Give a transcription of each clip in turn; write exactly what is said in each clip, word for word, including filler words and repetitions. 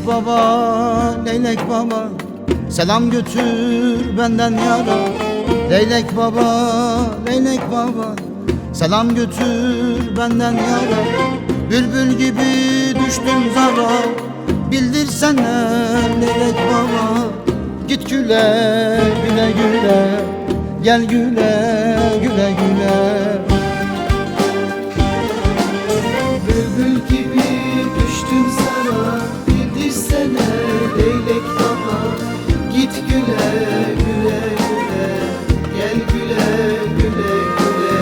Leylek baba, leylek baba, selam götür benden yara. Leylek baba, leylek baba, selam götür benden yara. Bülbül gibi düştüm zara, bildirsene leylek baba. Git güle güle güle, gel güle güle güle. Bülbül gibi düştüm sana, bildirsene leylek baba. Git güle güle güle, gel güle güle güle.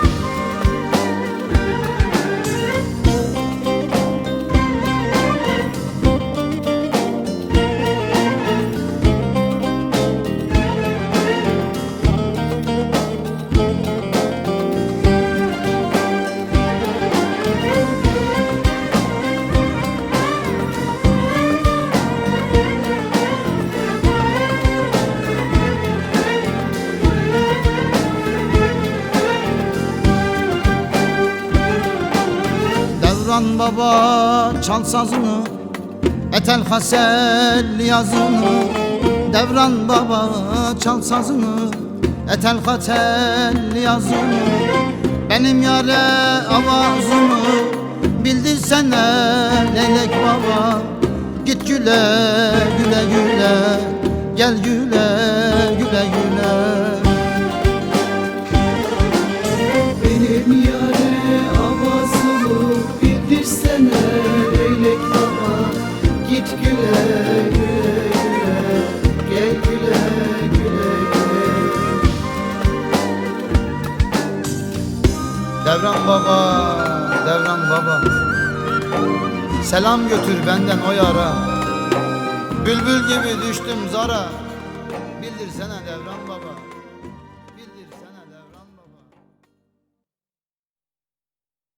Devran baba çal sazını, etel hasel yazını. Devran baba çal sazını, etel hasel yazını. Benim yare avazımı bildirsene leylek baba. Git güle güle güle, gel güle güle güle. Benim yare avazımı bildirsene leylek baba. Git güle güle güle, gel güle güle güle. Devran baba, Devran baba, selam götür benden o yara. Bülbül gibi düştüm zara, bildirsene Devran baba.